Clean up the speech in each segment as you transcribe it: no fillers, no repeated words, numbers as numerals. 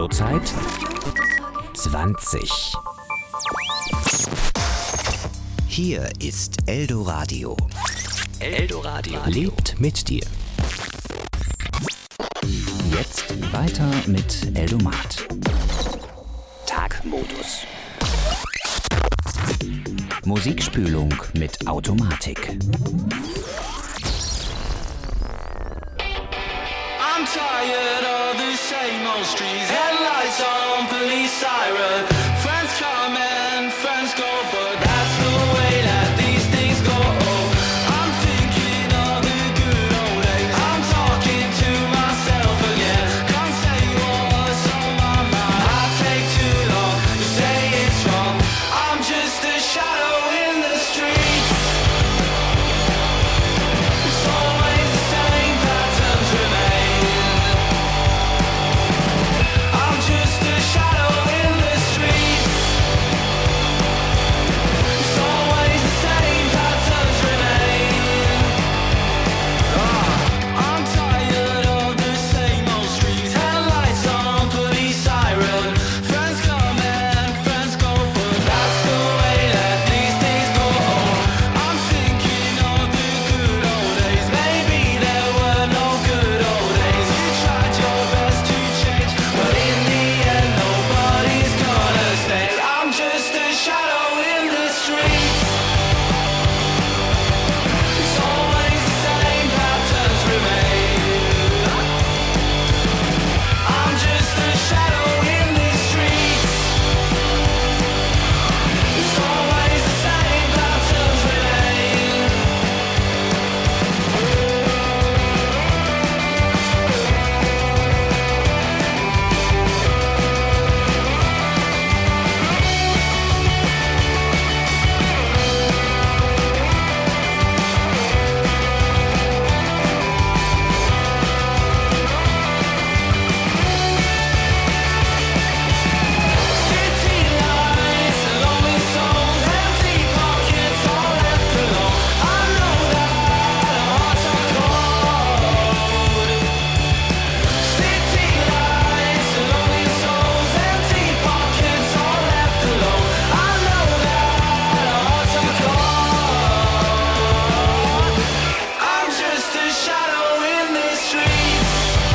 Zurzeit 20. Hier ist Eldoradio. Eldoradio lebt mit dir. Jetzt weiter mit Eldomat. Tagmodus. Musikspülung mit Automatik. I'm tired of the same old streets, headlights on, police siren. Friends come and friends go, but that's the way that these things go. I'm thinking of the good old days. I'm talking to myself again. Can't say what's on my mind. I take too long to say it's wrong. I'm just a shadow in the streets. It's always the same patterns remain. I'm just a shadow in the streets. It's always the same patterns remain. I'm tired of the same old streets, headlights on, police siren. Friends come and friends go, but that's the way that these things go. I'm thinking of the good old days. Maybe there were no good old days. You tried your best to change, but in the end nobody's gonna stay. I'm just a shadow in the streets. It's always the same patterns remain. I'm just a shadow in the streets. It's always the same patterns remain. City lights, lonely souls, empty pockets, all left alone. I know that our hearts are cold. City lights, lonely souls, empty pockets, all left alone. I know that our hearts are cold. I'm just a shadow in the streets.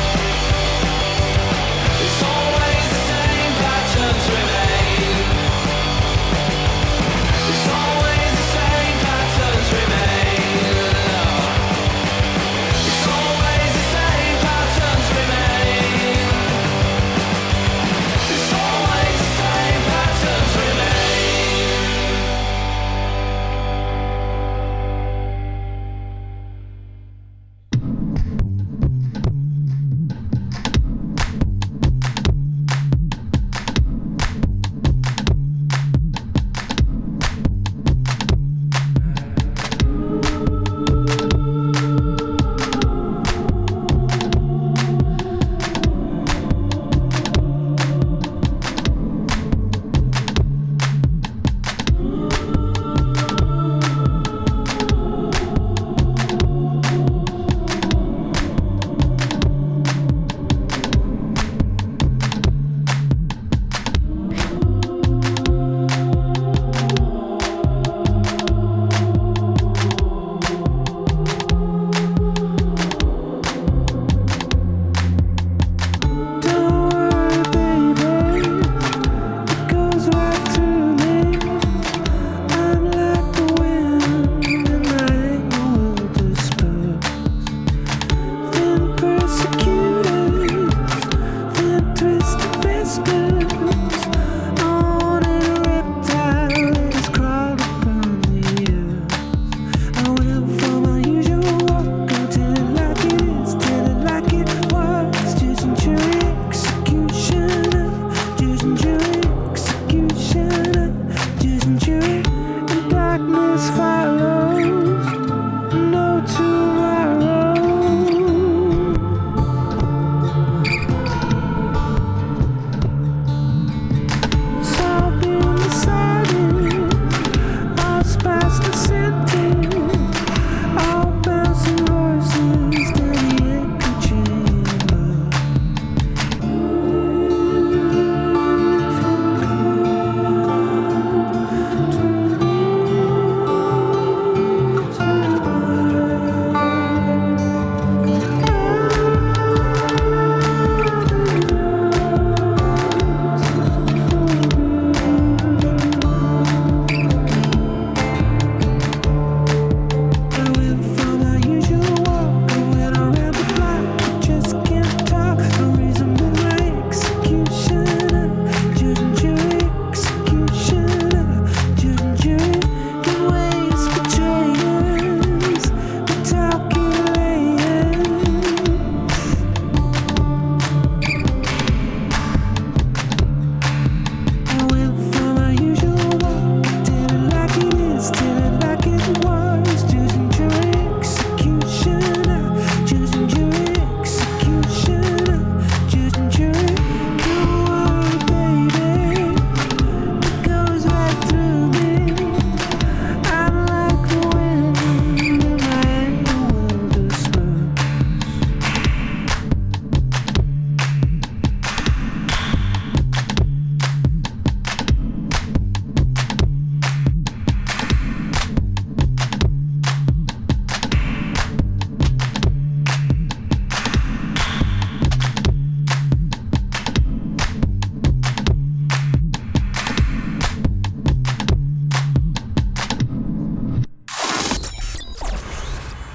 It's always the same patterns remain. It's always the same patterns remain. It's always the same patterns remain. It's always the same patterns remain.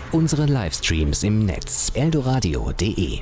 Unsere Livestreams im Netz eldoradio.de.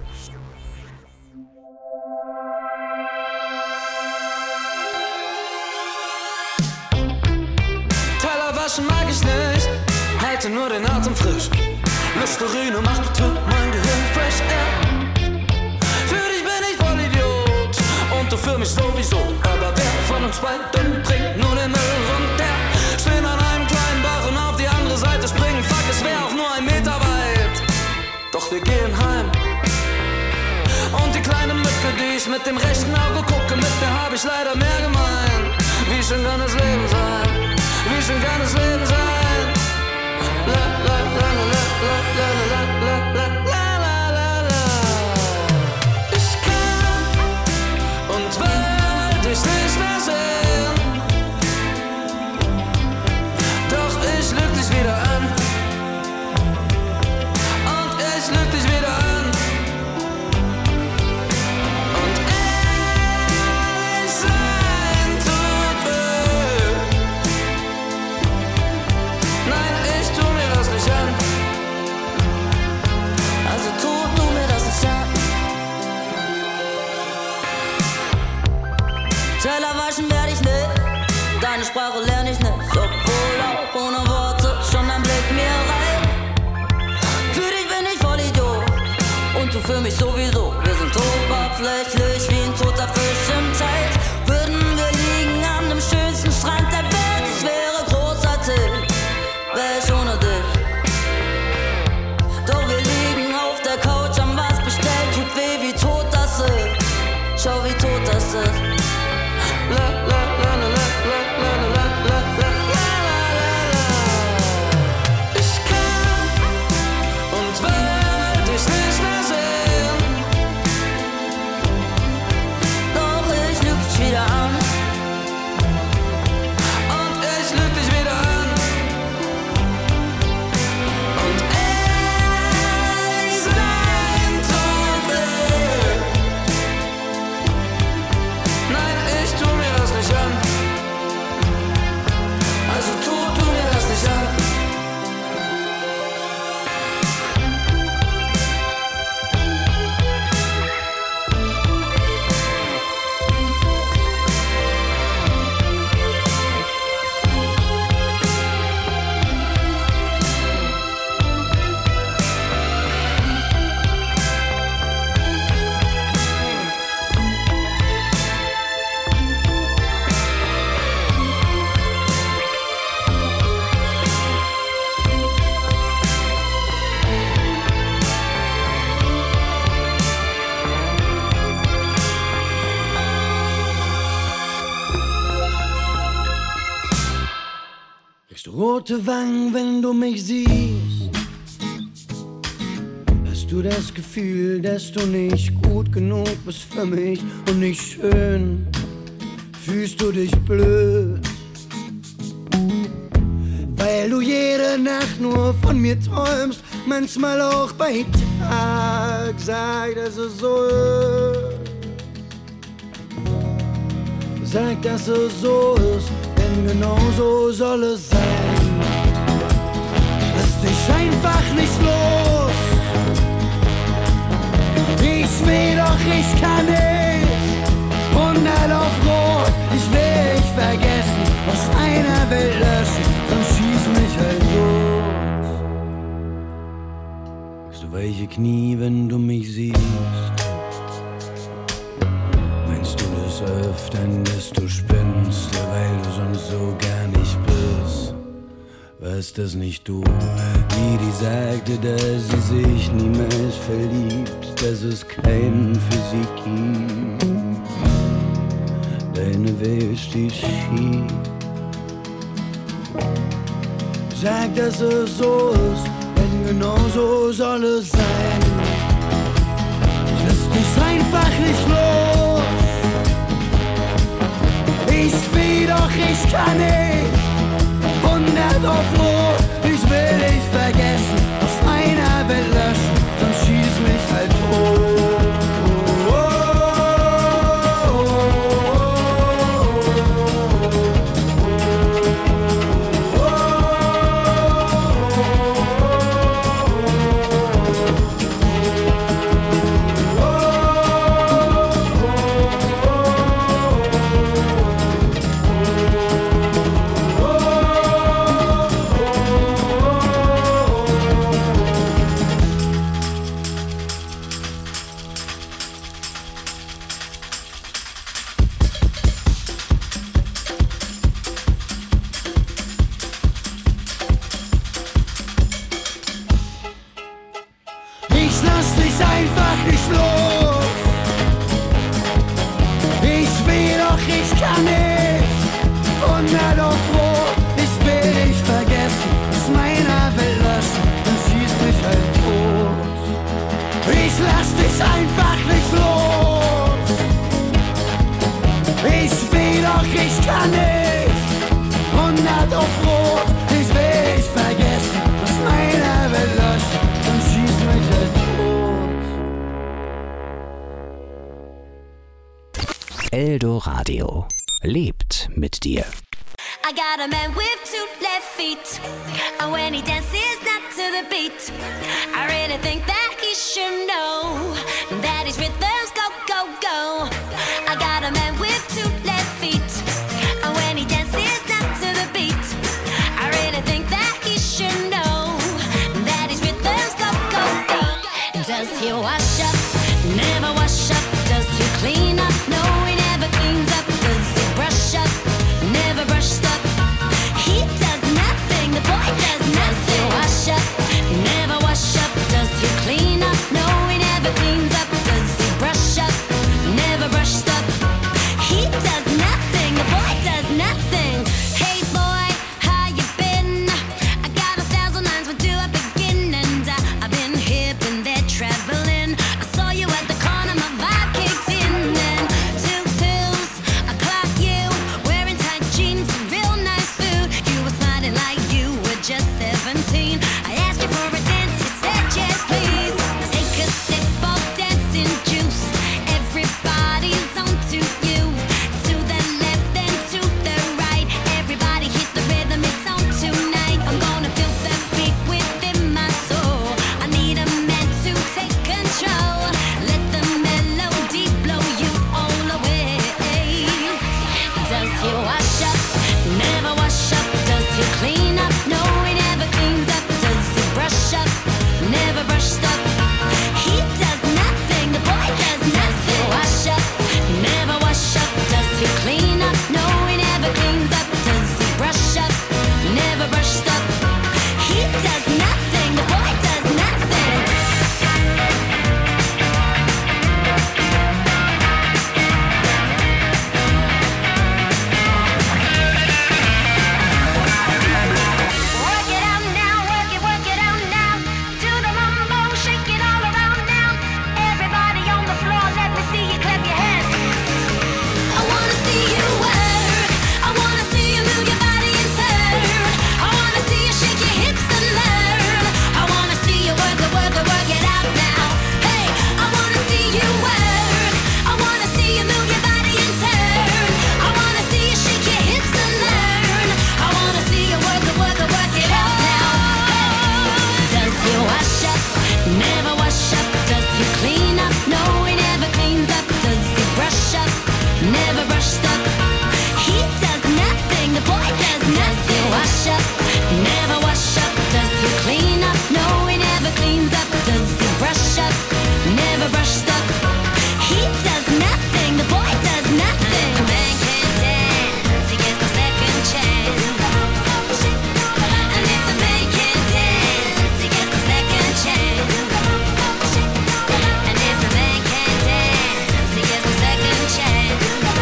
Teller waschen mag ich nicht, halte nur den Atem frisch. Listerine macht mein Gehirn fresh air. Für dich bin ich voll Idiot und du für mich sowieso. Aber wer von uns beiden bringt nur den Müll runter? Stehen an einem kleinen Bach und auf die andere Seite springen. Fuck, es wäre auch nur 1 Meter weit. Doch wir gehen heim. Und die kleine Mücke, die ich mit dem rechten Auge gucke, mit der hab ich leider mehr gemein. Wie schön kann das Leben sein? Wie schön kann das Leben sein? La la la la la la la la la la la la. Ich kann und will dich nicht mehr sehen. Doch ich lüg dich wieder an. Und ich lüg dich wieder an. Und ehrlich sein tut weh. Nein, ich tu mir das nicht an. Also tu mir das nicht an. Teller waschen werd ich nicht, deine Sprache lerne ich nicht. Obwohl auch ohne Worte schon ein Blick mir reicht. Für dich bin ich voll Idiot und du für mich sowieso. Wir sind oberflächlich wie ein toter Fisch im Teich. Würden wir liegen an dem schönsten Strand der Welt, es wäre großartig, wär ich ohne dich. Doch wir liegen auf der Couch, haben was bestellt, tut weh, wie tot das ist. Schau, wie tot das ist. La la la la la la la la la la la. Ich kann und will dich nicht mehr sehen. Doch ich lüg dich wieder an. Und ich lüg dich wieder an. Und ehrlich sein tut weh. Nein, ich tu mir das nicht an. Also tu mir das nicht an. Kriegst du rote Wangen, wenn du mich siehst? Hast du das Gefühl, dass du nicht gut genug bist für mich und nicht schön? Fühlst du dich blöd? Weil du jede Nacht nur von mir träumst, manchmal auch bei Tag. Sag, dass es so ist. Sag, dass es so ist, denn genau so soll es sein. Lass dich einfach nicht los. Ich will doch, ich kann nicht. 100 auf Rot, ich will dich vergessen. Was einer will löschen, sonst schieß mich halt tot. Kriegst du weiche Knie, wenn du mich siehst? Meinst du des Öfteren, dass du spinnst, weil du sonst so gar nicht bist? Weißt das nicht du, die sagte, dass sie sich niemals verliebt, dass es keinen für sie gibt. Deine Welt steht schief. Sag, dass es so ist, denn genau so soll es sein. Lass dich einfach nicht los. Ich will doch, ich kann nicht. 100 auf Rot, ich will dich vergessen. Was einer will löschen, sonst schieß mich halt tot. Eldoradio. Lebt mit dir. I got a man with 2 left feet, and when he dances not to the beat, I really think that he should know that his rhythms go, go, go. I got a man with 2 left feet, and when he dances not to the beat, I really think that he should know that his rhythms go, go, go. Does he wash up? Never wash up. Does he clean up? No, he never cleans up. Does he brush up? Never brushed up. He does nothing. The boy does nothing. Does he wash up? Never wash up. Does he clean up? No, he never cleans up. Does he brush up? Never brushed up. He does nothing. The boy does nothing. Hey boy, how you been? I got 1,000 lines. Where do I begin? And I've been here, been there, traveling. I saw you at the corner. My vibe kicked in. And 2 pills, I clocked you wearing tight jeans, some real nice food. You were smiling like you were just 17. I asked you for a dance, you said yes please. Take a sip of dancing juice. Everybody's on to you. To the left and to the right. Everybody hit the rhythm, it's on tonight. I'm gonna feel the beat within my soul. I need a man to take control. Let the melody blow you all away. Does he wash up? Never wash up. Does he clean up? No, he never cleans up. Does he brush up? Never brushed up. He does nothing. The boy does nothing. Does he wash up? Never wash up. Does he clean up? No, he never cleans up. Does he brush up? Never brushed up. He does nothing. The boy does nothing. Work it out now, work it out now. Do the mambo, shake it all around now. Everybody on the floor, let me see you clap your hands. I wanna see you work. I wanna see you move your body and turn. I wanna see you shake your hips and learn. I wanna see you work it out now. Hey, I wanna see you work. I wanna see you move your body and turn. I wanna see you shake your hips and learn. I wanna see you work it out now. Does he wash up? Never wash up. Does he clean up? No, he never cleans up. Does he brush up? Never brushed up. He does nothing. The boy does nothing. Does he wash up? Never wash up. Does he clean up? No, he never cleans up. Does he brush up? Never brushed up. He does nothing. The boy does nothing. The man can't dance. He gets no second chance. And if the man can't dance, he gets no second chance. And if the man can't dance, he gets no second chance.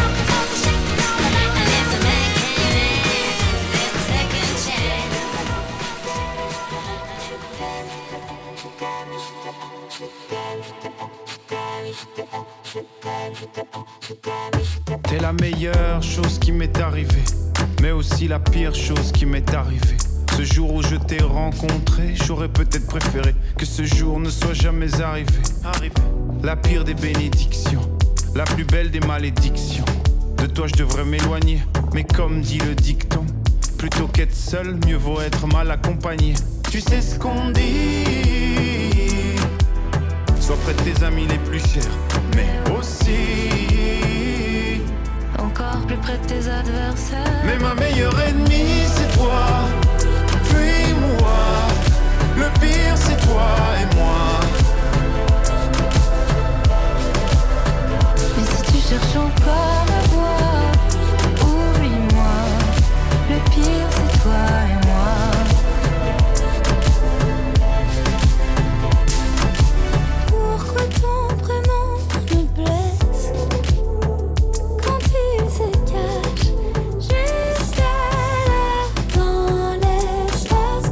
And if the man can't dance, there's no second chance. T'es la meilleure chose qui m'est arrivée, mais aussi la pire chose qui m'est arrivée. Ce jour où je t'ai rencontré, j'aurais peut-être préféré que ce jour ne soit jamais arrivé. La pire des bénédictions, la plus belle des malédictions. De toi je devrais m'éloigner, mais comme dit le dicton, plutôt qu'être seul, mieux vaut être mal accompagné. Tu sais ce qu'on dit, sois près de tes amis les plus chers, mais aussi Encore plus près de tes adversaires. mais ma meilleure ennemie c'est toi, puis moi. Le pire c'est toi et moi. Mais si tu cherches encore à voir, oublie-moi. Le pire c'est toi et moi. Pourquoi ton prénom me blesse quand il se cache juste là dans l'espace?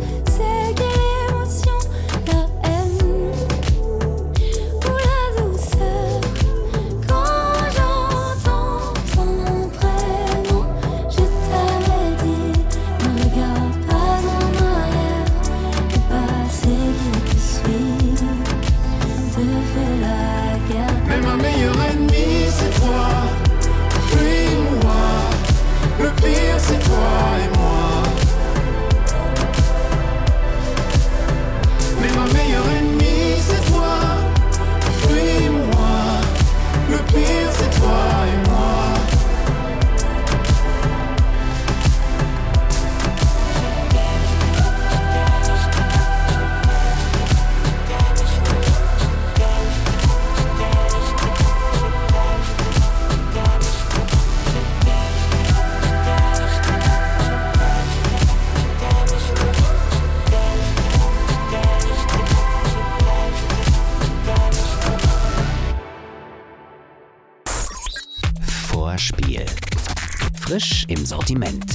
Frisch im Sortiment.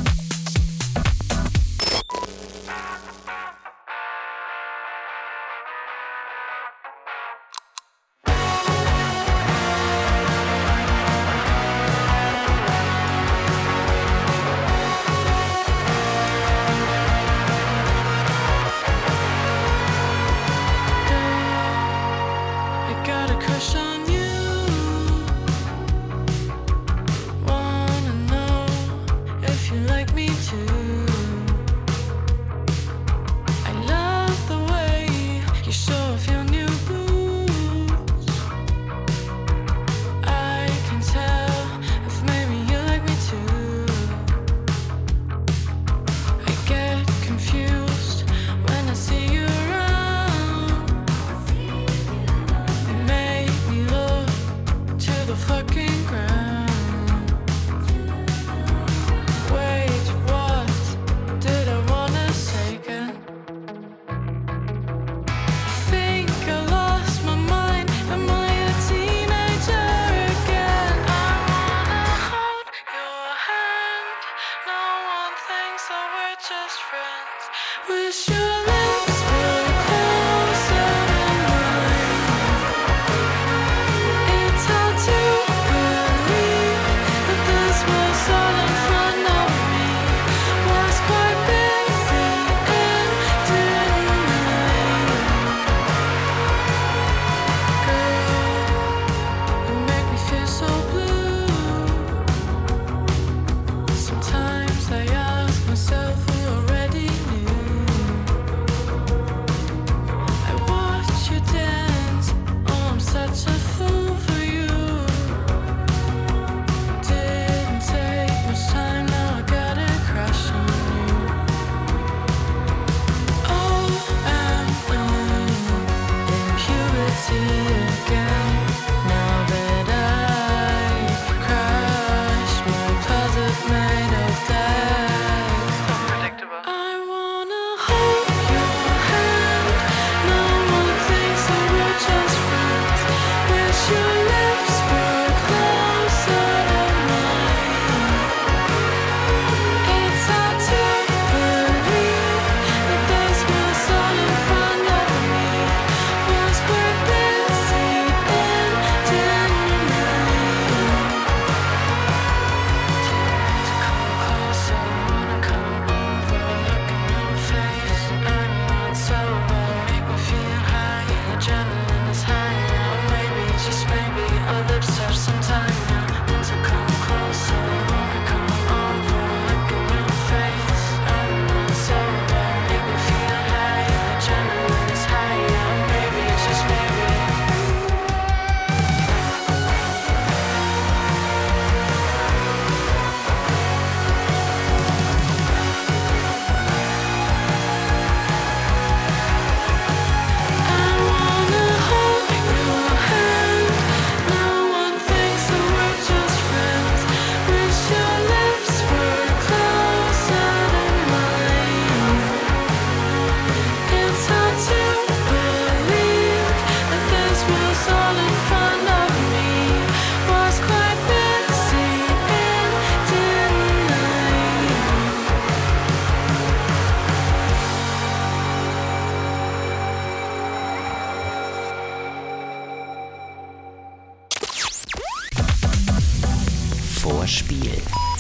Vorspiel.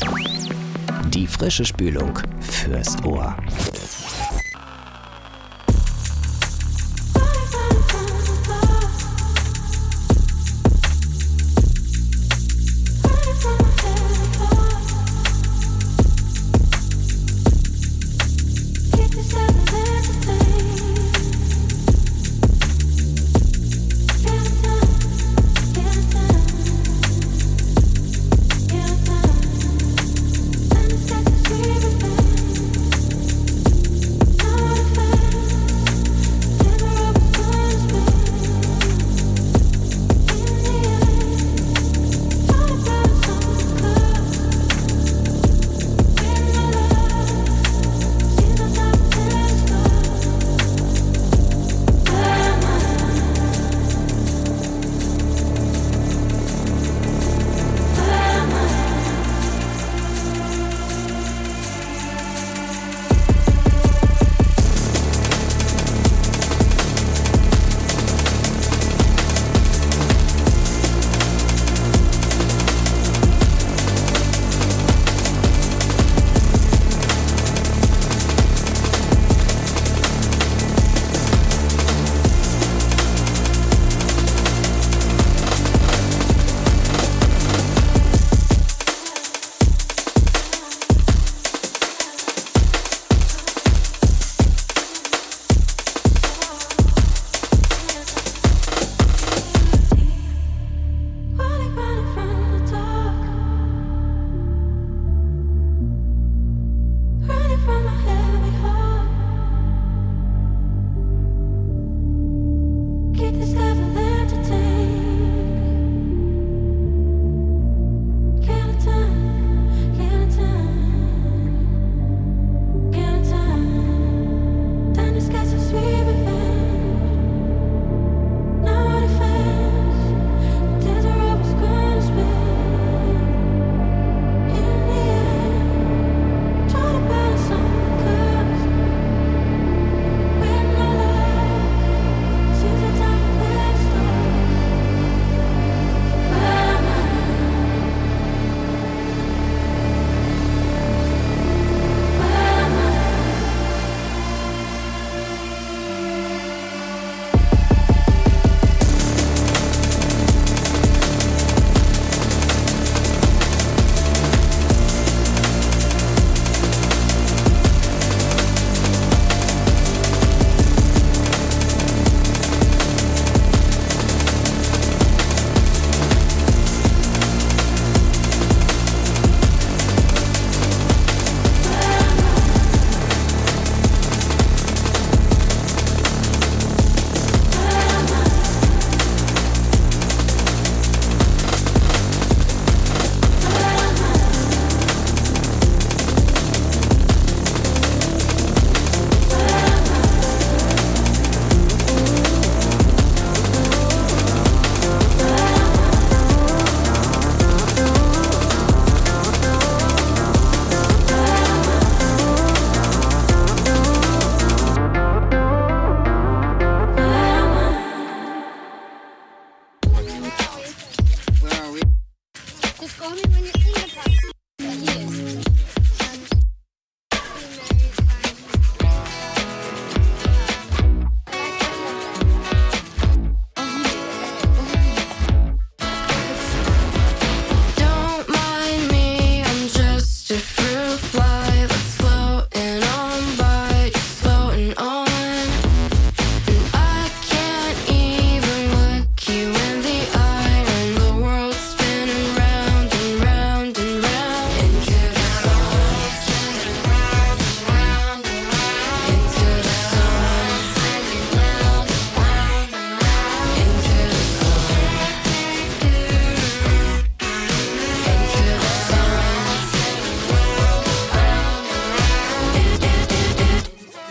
Die frische Spülung fürs Ohr.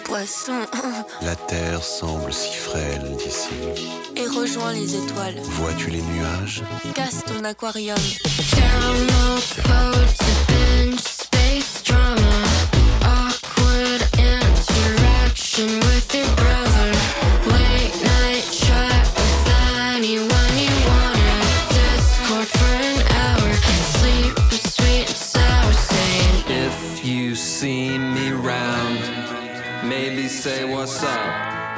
poissons. La terre semble si frêle d'ici. Et rejoins les étoiles. Vois-tu les nuages? Casse ton aquarium. Caramel coated bench, space drama. Awkward interaction with your brother. Late night chat with anyone you wanna. Discord for an hour. Sleep with sweet and sour saying, If you see me round, maybe say what's up.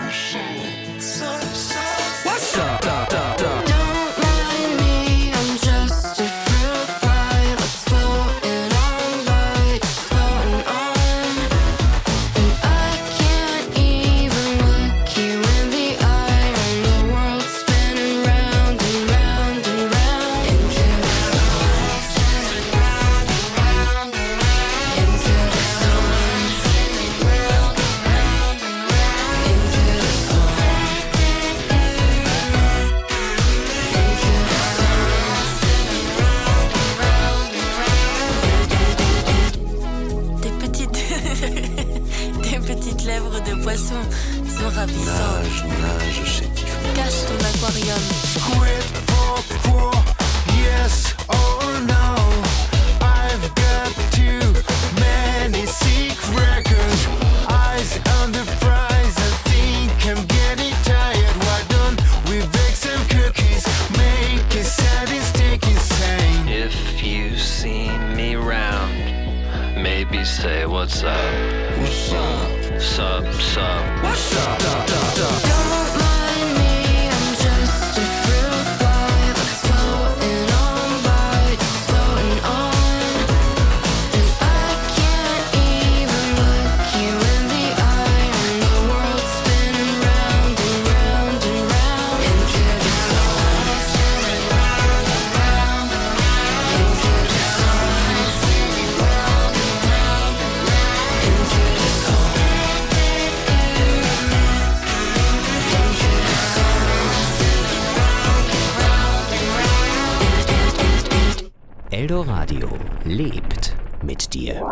What's up? don't mind me, I'm just a fruit fly that's floating on by, floating on. And I can't even look you in the eye, and the world's spinning round and round and round into the sun, spinning round and round and round into the sun, spinning round and round and round into the sun. Tes petites lèvres de poisson sont ravissantes. Nage, chétif. Cache ton aquarium. Quid pro quo, yes or no? I've got too many secrets. Eyes on the prize, I think I'm getting tired. Why don't we bake some cookies? Make a sudden steak insane. If you see me round, maybe say what's up. What's up? Sup. What's up? Don't mind me, I'm just a fruit fly that's floating on by, just floating on. And I can't even look you in the eye, and the world's spinning round and round and round into the sun, spinning round and round and round into the sun, spinning round and round and round into the sun. Eldoradio lebt mit dir.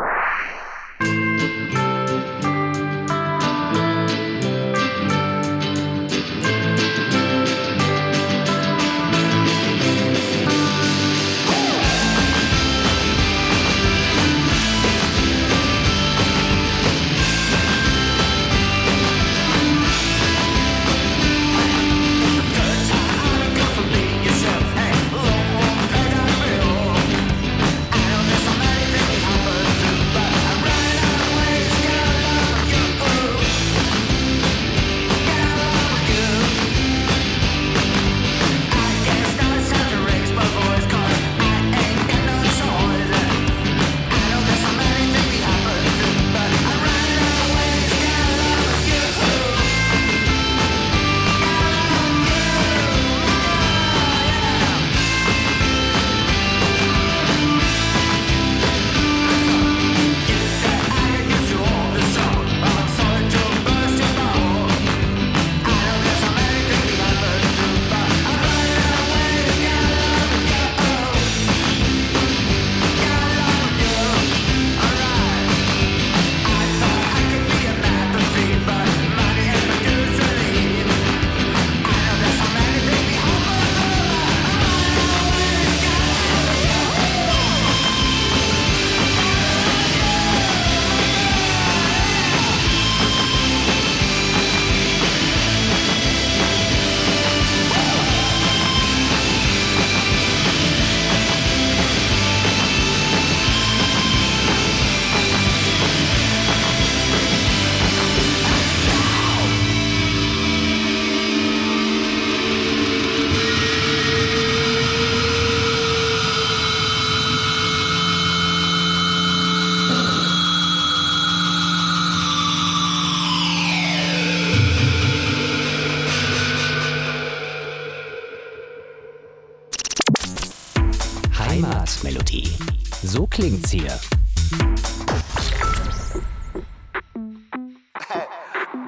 Heimatmelodie. So klingt's hier. Oops.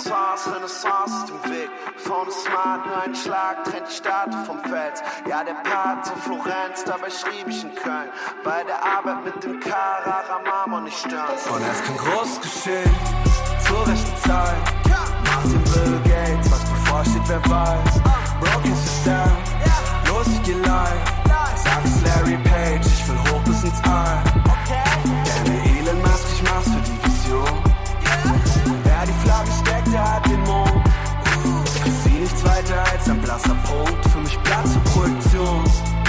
Renaissance ist im Weg. Vorne smart, nur ein Schlag, trennt die Stadt vom Fels. Ja, der Part in Florenz, dabei schrieb ich in Köln. Bei der Arbeit mit dem Carrara Marmor nicht stören. Und es kann groß geschehen, zur rechten Zeit. Nach dem Bill Gates, was bevorsteht, wer weiß. Broken System, los, ich geh live. Sag es Larry Page, ich will hoch bis ins All. Denn Elon Musk, ich mach's für die Vision. Wer die Flagge steckt, der hat den Mond. Ich sieh nichts weiter als ein blasser Punkt. Für mich Platz zur Projektion.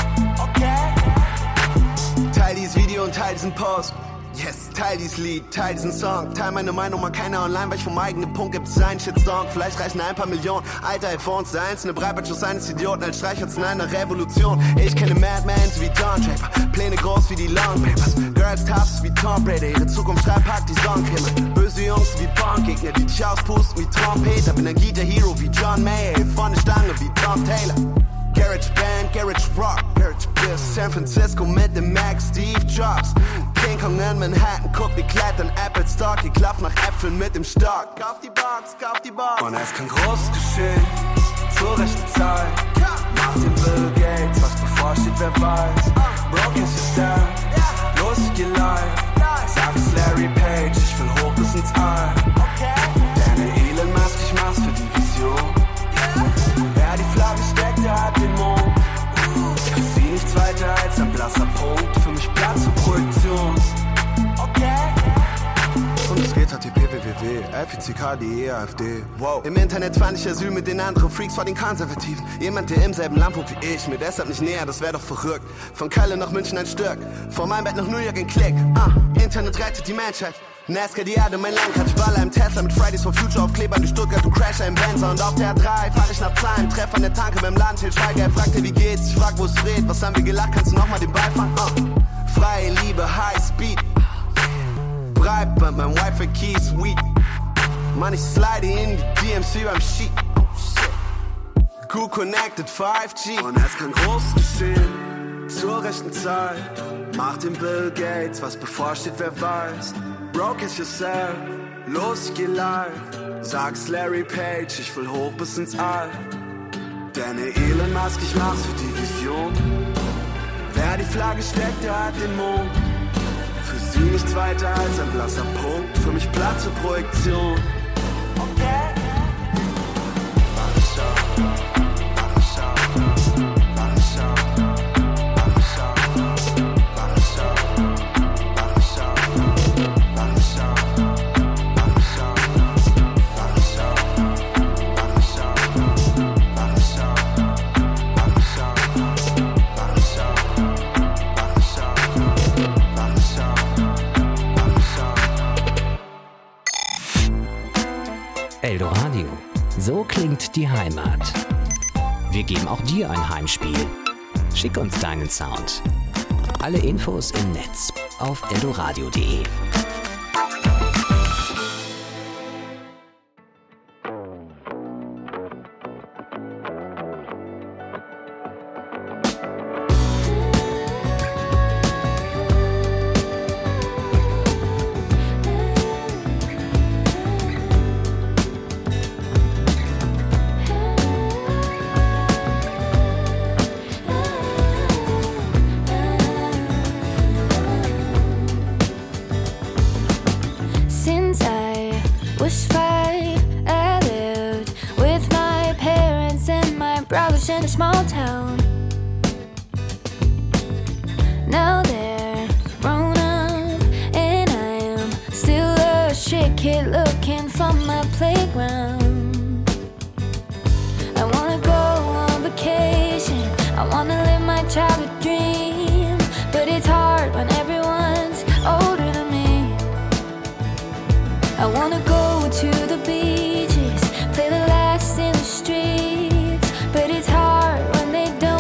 Teil dieses Video und teil diesen Post. Yes, teil dieses Lied, teil diesen Song. Teil meine Meinung, mal keiner online, weil ich vom eigenen Punkt gibt's einen Shitstorm. Vielleicht reichen ein paar Millionen. Alter iPhones, der einzelne Breitbandschluss eines Idioten als Streichholz in einer Revolution. Ich kenne Madmans wie Don Draper, Pläne groß wie die Long Papers. Girls tough wie Tom Brady, ihre Zukunft schreibt, packt die Sonnencreme. Böse Jungs wie Porngegner, die dich auspusten wie Trompeter. Bin ein Guitar-Hero wie John Mayer, von der Stange wie Tom Taylor. Garage Band, Garage Rock, Garage Bliss, San Francisco mit dem Mac, Steve Jobs. King Kong in Manhattan, guck wie klettern Apple Stock, ich klapp nach Äpfeln mit dem Stock. Kauf die Box, kauf die Box. Und es kann groß geschehen, zur rechten Zeit. Nach dem Bill Gates, was bevorsteht, wer weiß. Broken System, los, ich geh live. Sag es Larry Page, ich will hoch bis ins All. Denn Elon Musk, ich mach's für die Vision. Wer die Flagge steckt, der hat den Mond. Ich sieh nichts weiter als ein blasser Punkt. Für mich Platz zur Projektion. Und es geht HTTP, www, FICK, die AfD. Wow. Im Internet fand ich Asyl mit den anderen Freaks vor den Konservativen. Jemand, der im selben Land wohnt wie ich, mir deshalb nicht näher, das wär doch verrückt. Von Köln nach München ein Stück, von meinem Bett nach New York ein Klick. Internet rettet die Menschheit. NASCAR, die Erde, mein Lenkrad. Ich baller im Tesla mit Fridays for Future Aufklebern durch Stuttgart und Crasher im Benzer. Und auf der 3 fahr ich nach Zahlen, treff an der Tanke beim Ladenschild Schweiger. Er fragte, wie geht's? Ich frag, wo es dreht. Was haben wir gelacht? Kannst du nochmal den Ball fahren? Freie Liebe, High Speed. Breitband, mein Wi-Fi Key ist weak. Mann, ich slide in die DMC beim Sheet. Cool connected 5G. Und es kann groß geschehen, zur rechten Zeit. Mach den Bill Gates, was bevorsteht, wer weiß. Broke it yourself, los, ich geh live. Sag's Larry Page, ich will hoch bis ins All. Denn Elon Musk, ich mach's für die Vision. Wer die Flagge steckt, der hat den Mond. Für sie nichts weiter als ein blasser Punkt. Für mich Platz zur Projektion. Eldoradio. So klingt die Heimat. Wir geben auch dir ein Heimspiel. Schick uns deinen Sound. Alle Infos im Netz auf eldoradio.de. In a small town. Now they're grown up, and I am still a shit kid looking for my playground. I wanna go on vacation, I wanna live my childhood dream, but it's hard when everyone's older than me. I wanna go to the beaches, play the last in the streets, but it's hard when they don't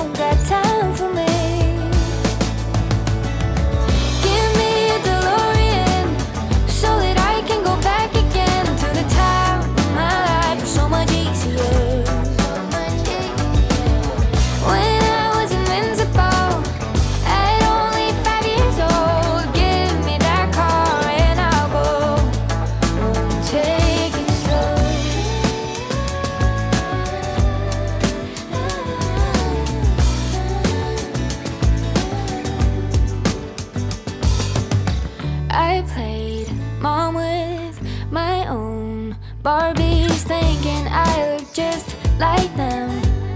Barbies thinking I look just like them.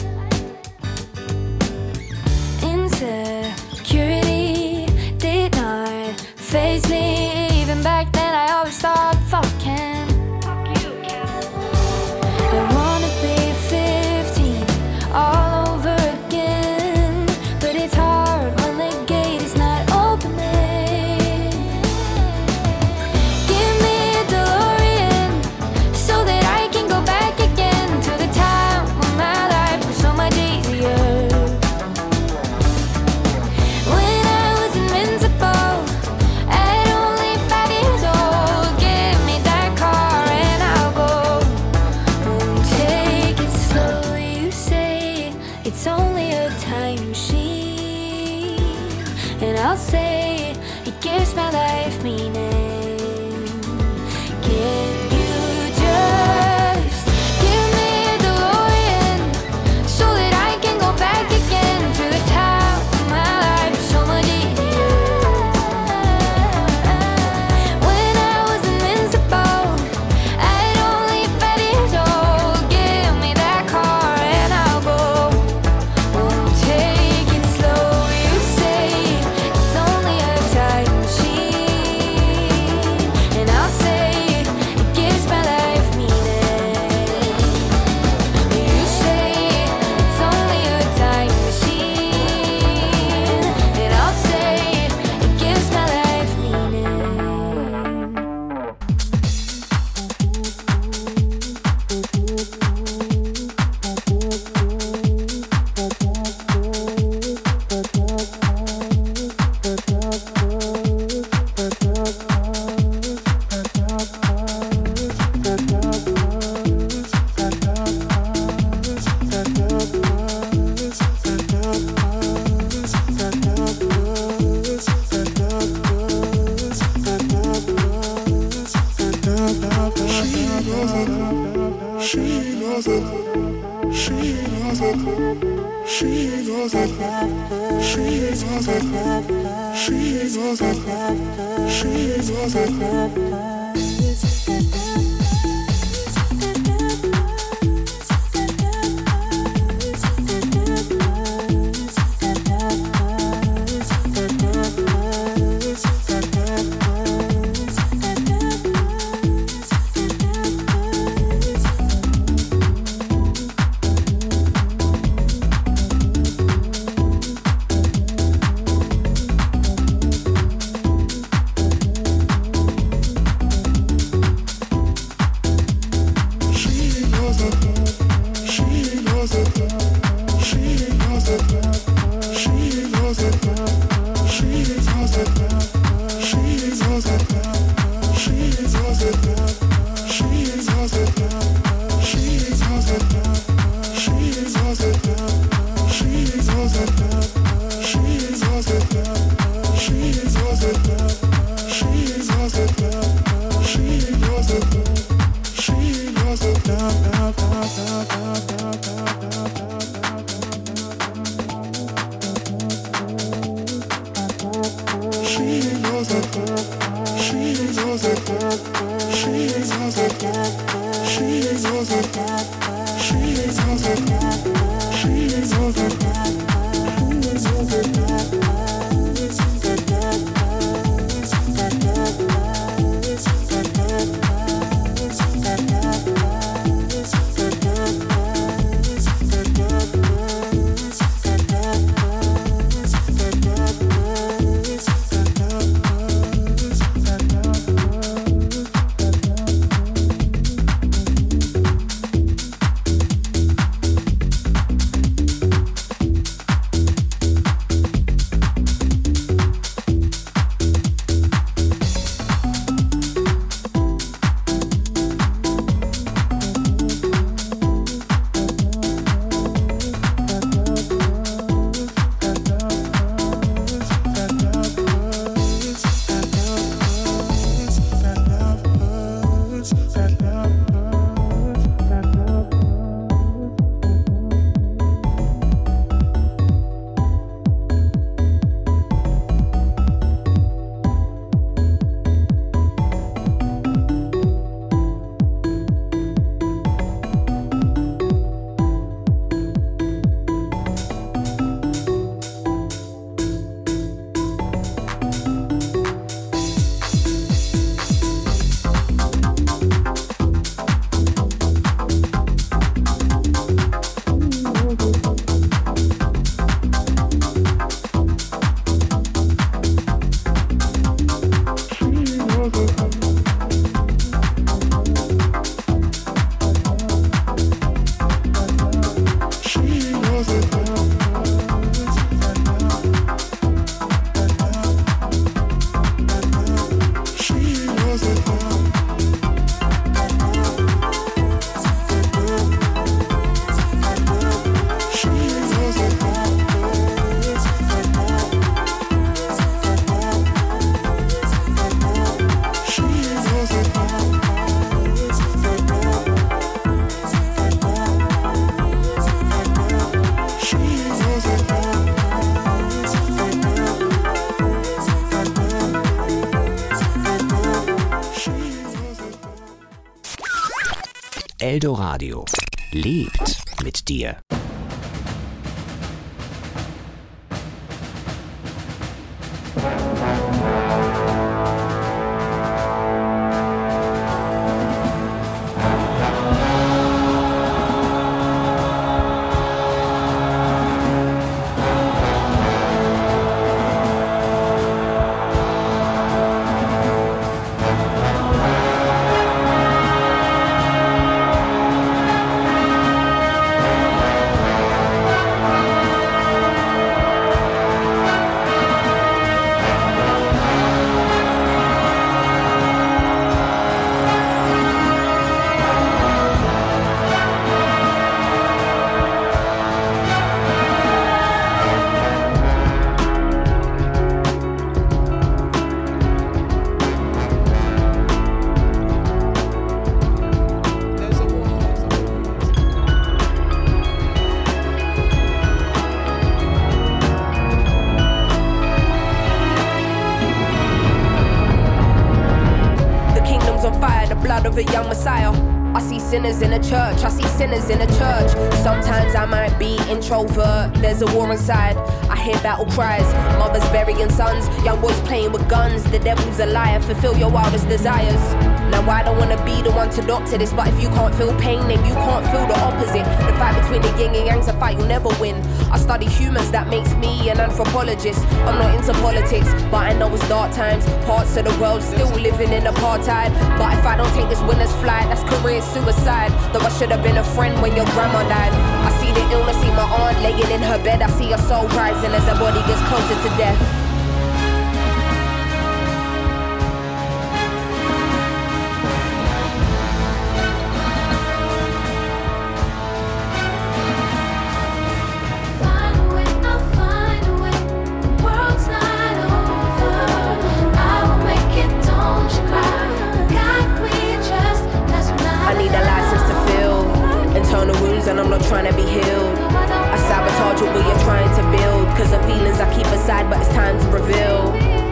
Insecurity did not faze me. Even back then I always thought, fuck Ken. I wanna be 15 all over again, but it's hard when the gate is not opening. Give me a DeLorean so that I can go back again to the time when my life was so much easier. When I was invincible at only 5 years old, give me that car and I'll go. Won't take it slow, you say it's only a time machine, and I'll say it gives my life meaning. Can you just give me a DeLorean so that I can go back again to the time when my life was so much easier? When I was invincible at only 5 years old, give me that car and I'll go. Won't take it slow, you say it's only a time machine, and I'll say it gives my life meaning. You say it's only a time machine, and I'll say it gives my life meaning. Eldoradio lebt mit dir. of a young messiah. I see sinners in a church, I see sinners in a church. Sometimes I might be introvert, there's a war inside. I hear battle cries, mothers burying sons, young boys playing with guns. The devil's a liar, fulfill your wildest desires. Now I don't wanna be the one to doctor this, but if you can't feel pain, then you can't feel the opposite. The fight between the yin and yang's a fight you'll never win. I study humans, that makes me an anthropologist. I'm not into politics, but I know it's dark times. Parts of the world still living in apartheid. But if I don't take this winner's flight, that's career suicide. Though I should have been a friend when your grandma died. I see the illness, see my aunt laying in her bed. I see her soul rising as her body gets closer to death. And I'm not trying to be healed. I sabotage what you're trying to build, cause the feelings I keep aside, but it's time to reveal.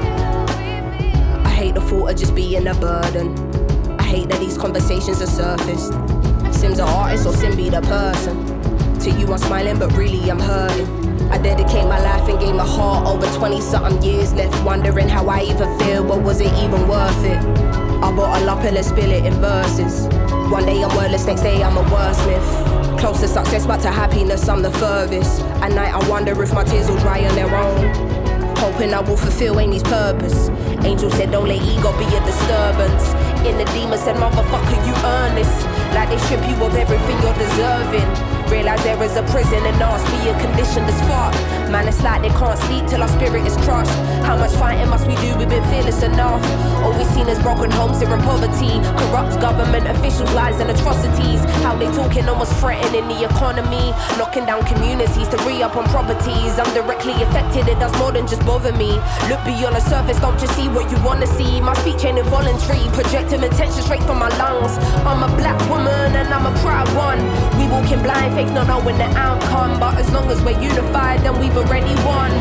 I hate the thought of just being a burden. I hate that these conversations are surfaced. Sim's an artist or Sim be the person. To you I'm smiling but really I'm hurting. I dedicate my life and gave my heart over 20-something years left, wondering how I even feel, but was it even worth it? I bottle up and let's spill it in verses. One day I'm wordless, next day I'm a wordsmith. Close to success, but to happiness I'm the furthest. At night I wonder if my tears will dry on their own. Hoping I will fulfill Amy's purpose. Angel said don't let ego be a disturbance. In the demon said motherfucker you earn this. Like they strip you of everything you're deserving. Realize there is a prison and ask me a condition that's fucked. Man, it's like they can't sleep till our spirit is crushed. How much fighting must we do? We've been fearless enough. All we've seen is broken homes here in poverty. Corrupt government officials, lies and atrocities. How they talking almost threatening the economy. Knocking down communities to re-up on properties. I'm directly affected, it does more than just bother me. Look beyond the surface, don't just see what you wanna see. My speech ain't involuntary, projecting attention straight from my lungs. I'm a black woman and I'm a proud one. We walking blind, faith not knowing the outcome. But as long as we're unified, then we've already won.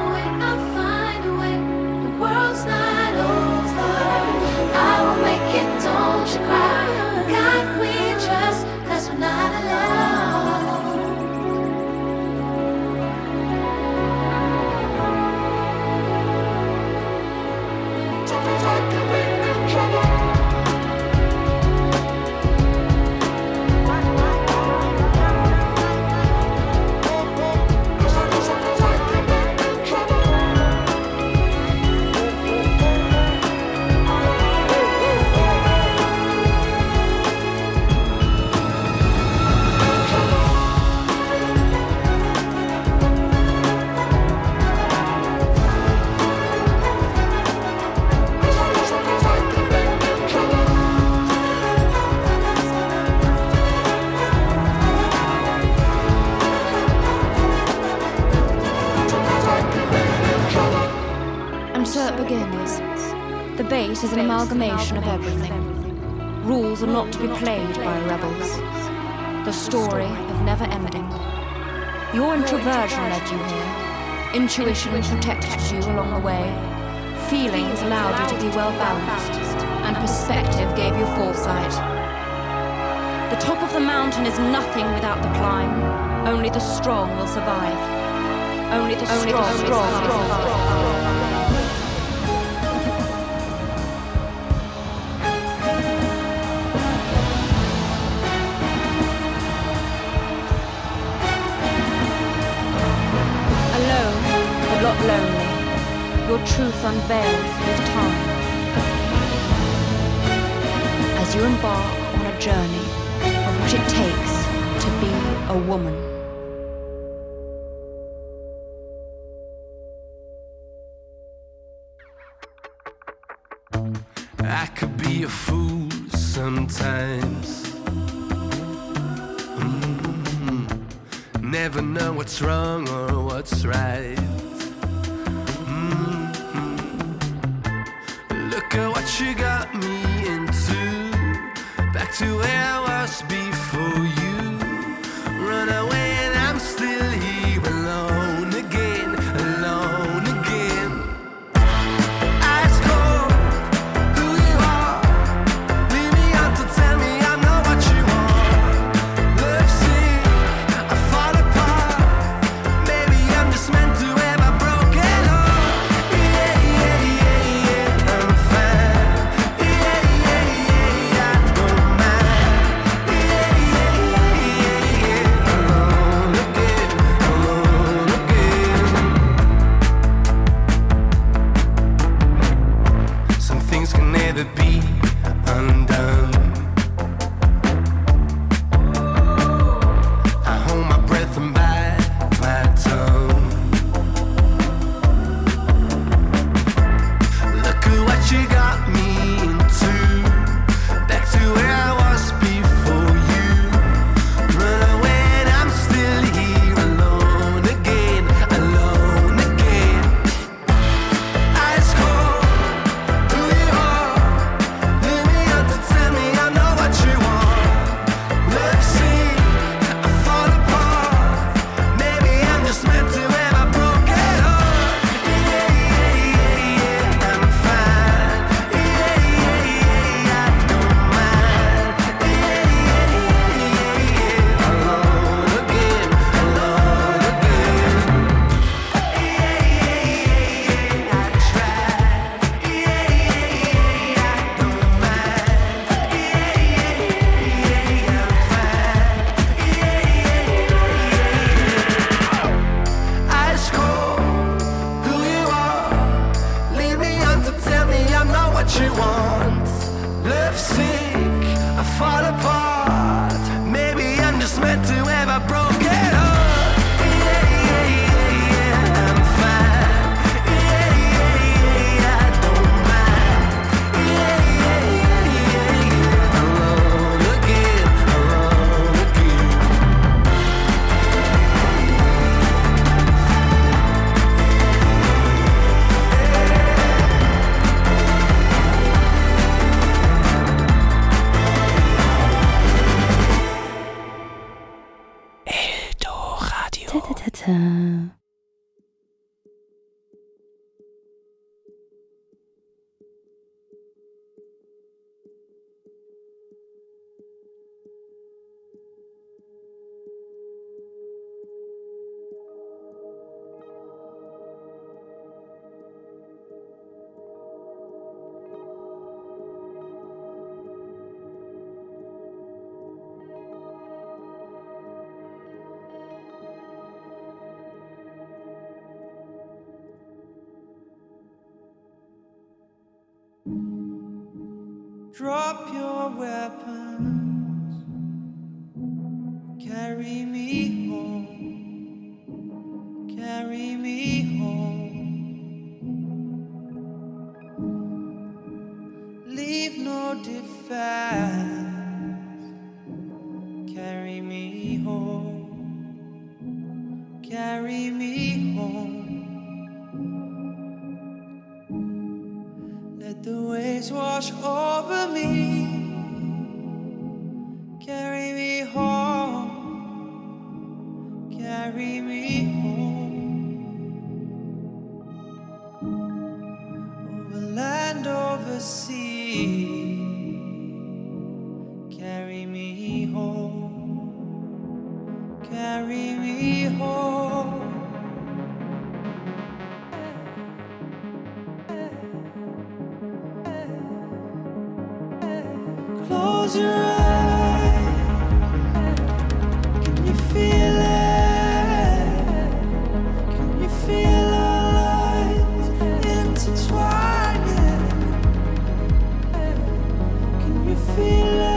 Find a way, the world's not over. I will make it that begins. The bait is an amalgamation of everything. Rules are not to be played by rebels. The story of never ending. Your introversion led you here. Intuition protected you along the way. Feelings allowed you to be well balanced. And perspective gave you foresight. The top of the mountain is nothing without the climb. Only the strong will survive. Only the strong. Not lonely, your truth unveils with time. As you embark on a journey of what it takes to be a woman. I could be a fool sometimes. Never know what's wrong or what's right. Look at what you got me into. Back to where I was before you. Run away and I'm still here alone again, alone again. Ice cold, who you are. Leave me out to tell me I'm not what you want. Love sick, I fall apart. Maybe I'm just meant to have a broken heart. Yeah, yeah, yeah, yeah, I'm fine. Yeah, yeah, yeah, I don't mind. Yeah, yeah, yeah, yeah, alone again, alone again. Some things can never be undone. I hold my breath and bite my tongue. Look at what you got me into. Back to where I was before you. Run away and I'm still here alone again, alone again. Ice cold, who you are. Leave me out to tell me I know what you want. Love sick, I fall apart. Maybe I'm just meant to have a broken heart. Yeah, yeah, yeah, yeah, I'm fine. Yeah, yeah, yeah, I don't mind. Yeah, yeah, yeah, yeah, alone again, alone again. Yeah, yeah, yeah, I tried. Yeah, yeah, yeah, I don't mind. Yeah, yeah, yeah, I'm fine. Yeah, yeah, ice cold, who you are. Lead me on to tell me I'm not what you want. Love sick, I fall apart. Maybe I'm just meant to have a broken heart. Yeah, yeah, yeah, yeah, I'm fine. Yeah, yeah, yeah, I don't mind. Yeah, yeah, yeah, yeah, alone again, alone again. Ta-ta-ta-ta. Drop your weapons, carry me home, carry me home. Leave no defense, carry me home, carry me home. Let the waves wash over me. Carry me home. Carry me home. Over land, over sea. Carry me home. Carry me home. Close your eyes. Can you feel it? Can you feel our lives intertwining? Can you feel it?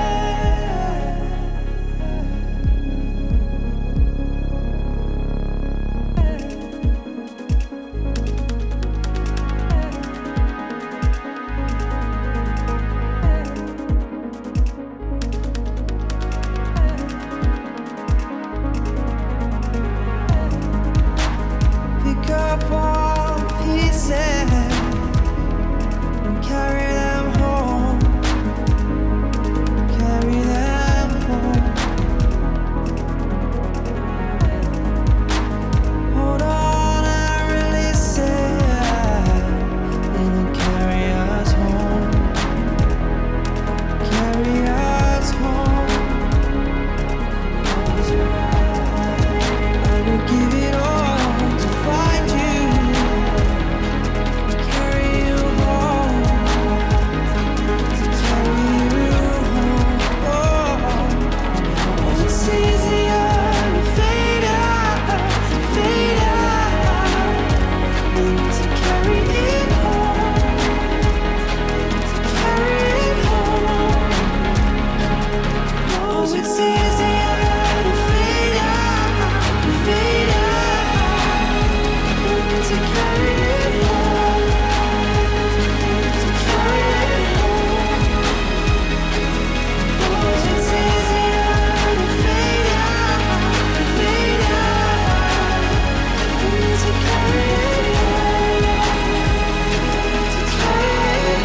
Pick up all pieces and carry them home. Carry them home. Hold on and release it. It'll carry us home. Carry us home. Close your eyes. I will give it all to find you. Carry you home. Carry you home. Oh, it's easier to fade out than to carry it home. Carry it home. Oh, it's easier to fade out than to carry it home. To carry it home. Oh, it's easier to fade out than to carry it home. To carry it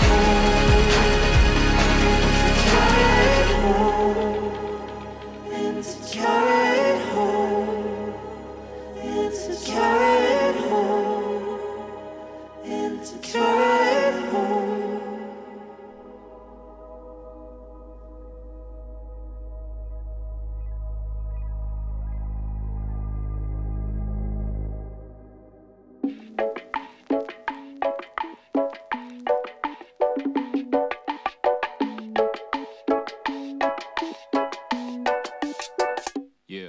home. And to carry it home. And to carry it home. And to carry it home. Yeah.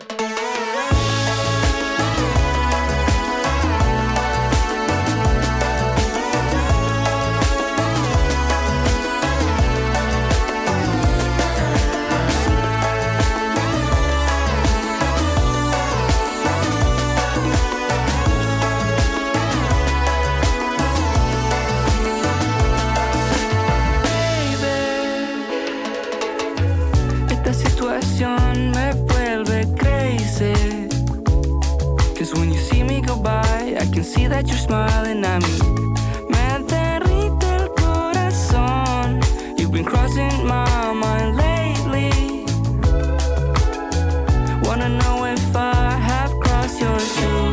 Esta situación me vuelve crazy. Cause when you see me go by, I can see that you're smiling at me. Me derrite el corazón. You've been crossing my mind lately. Wanna know if I have crossed your shoes.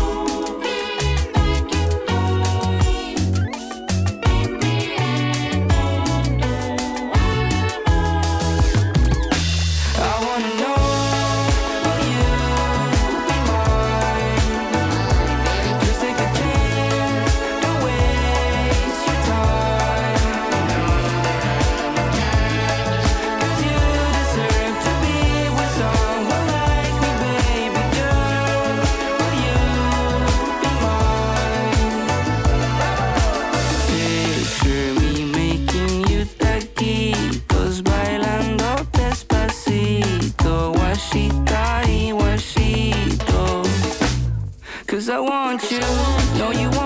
I wanna know, will you be mine? Just take a chance, don't waste your time. 'Cause you deserve to be with someone like me, baby girl. Will you be mine? Picture me making you taquitos, bailando despacito, guachita y guachito. Cause I want you, know you